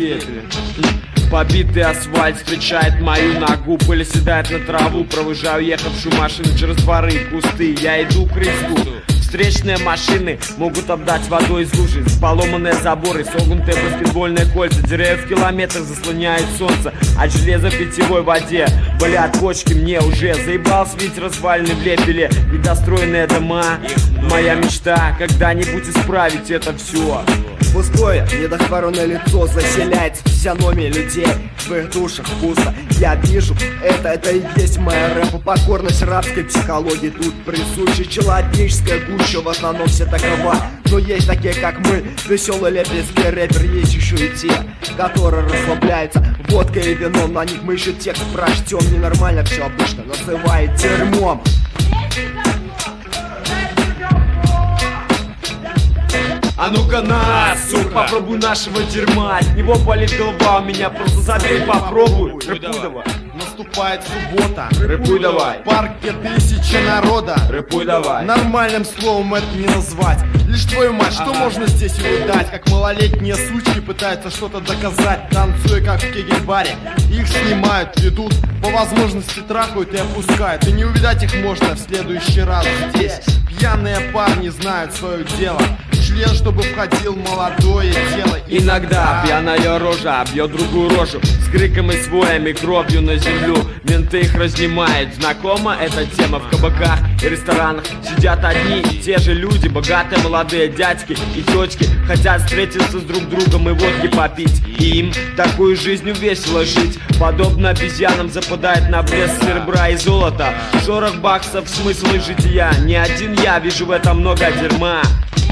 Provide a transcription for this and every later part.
свидетели. Побитый асфальт встречает мою ногу, пыль оседает на траву. Провожаю ехавшую машину через дворы и кусты. Я иду к кресту. Встречные машины могут обдать водой из лужи. Поломанные заборы, согнутые баскетбольные кольца. Деревья в километрах заслоняют солнце. От железа в питьевой воде болят почки мне уже. Заебался видеть развалины в Лепеле, недостроенные дома. Моя мечта когда-нибудь исправить это все. Пустое, недохваленное лицо заселяется физиономия людей. В их душах пусто, я вижу, это и есть моя рэпа-покорность рабской психологии. Тут присуща человеческая гуща, в основном все такова. Но есть такие, как мы, веселый лепецкий рэпер. Есть еще и те, которые расслабляются водкой и вином. На них мы еще текст прочтем. Ненормально все обычно называют дерьмом. А ну-ка на, сука, попробуй нашего дерьма. От него болит голова у меня, просто забей, попробуй. Рэпуй давай. Наступает суббота. Рэпуй давай. В парке тысячи народа. Рэпуй давай. Нормальным словом это не назвать. Лишь твою мать, что можно здесь увидать? Как малолетние сучки пытаются что-то доказать, танцуя как в кегель-баре. Их снимают, ведут, по возможности трахают и опускают. И не увидать их можно в следующий раз здесь. Пьяные парни знают свое дело. Член, чтобы входил молодое тело. Иногда пьяная рожа бьет другую рожу с криком и своями, кровью на землю. Менты их разнимают. Знакома эта тема? В кабаках и ресторанах сидят одни и те же люди. Богатые молодые дядьки и тетки хотят встретиться с друг другом и водки попить. И им такую жизнью весело жить. Подобно обезьянам западает на блеск серебра и золота. 40 баксов смысл их жития. Не один я вижу в этом много дерьма.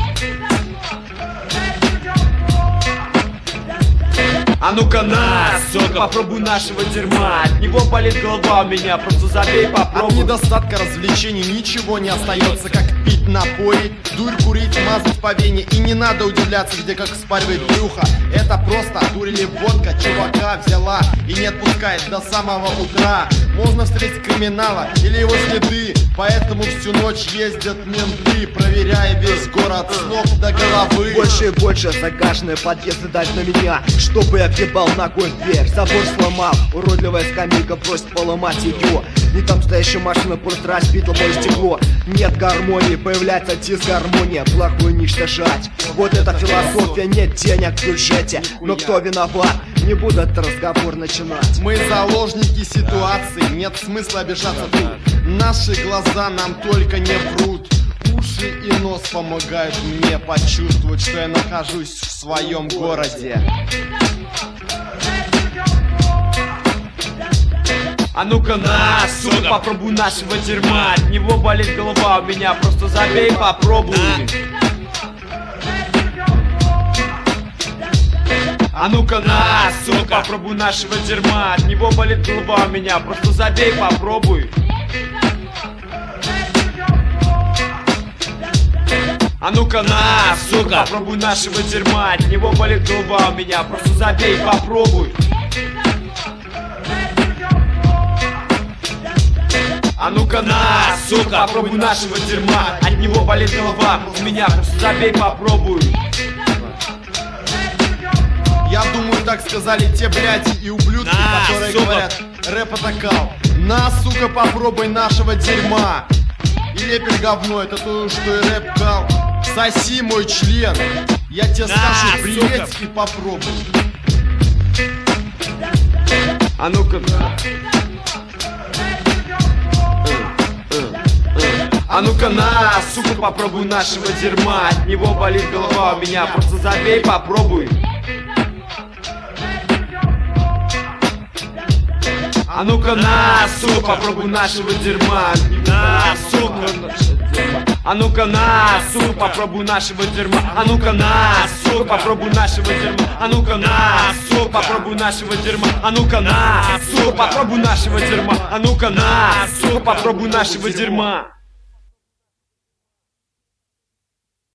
А ну-ка на, сука, попробуй нашего дерьма. От него болит голова у меня, просто забей, попробуй. От недостатка развлечений ничего не остается, как пить напои, дурь курить, мазать по вене. И не надо удивляться, где как спаривает брюхо. Это просто дурь или водка чувака взяла и не отпускает до самого утра. Можно встретить криминала или его следы, поэтому всю ночь ездят менты, проверяя весь город с ног до головы. Больше и больше загаженные подъезды дать на меня, чтобы я въебал ногой в дверь. Забор сломал, уродливая скамейка просит поломать ее. Не там стоящая машина, просто разбит лобовое стекло. Нет гармонии, появляется дисгармония. Плохую уничтожать, вот эта философия. Нет денег в бюджете, но кто виноват? Не буду этот разговор начинать. Мы заложники ситуации, нет смысла обижаться тут. Наши глаза нам только не врут. Уши и нос помогают мне почувствовать, что я нахожусь в своем городе. А ну-ка на, сука, попробуй нашего дерьма. От него болит голова у меня, просто забей, попробуй. А ну-ка на, сука, попробуй нашего дерьма. От него болит голова у меня, просто забей, попробуй. А ну-ка на, сука, попробуй нашего дерьма. От него болит голова у меня, просто забей, попробуй. А ну-ка на, сука, попробуй нашего дерьма. От него болит голова у меня, просто забей, попробуй. Я думаю, так сказали те бляди и ублюдки, которые говорят, рэп это кал. На, сука, попробуй нашего дерьма. И Лепель говно, это то, что и рэп кал. Соси мой член, я тебе скажу привет и попробуй. А ну-ка на. А ну-ка на, сука, попробуй нашего дерьма. От него болит голова у меня, просто забей, попробуй. А ну-ка на, сука, попробуй нашего дерьма. На, сука. А ну-ка на, сука, попробуй нашего дерьма. А ну-ка на, сука, попробуй нашего дерьма. А ну-ка на, сука, попробуй нашего дерьма. А ну-ка на, сука, попробуй нашего дерьма. А ну-ка на, сука, попробуй нашего дерьма.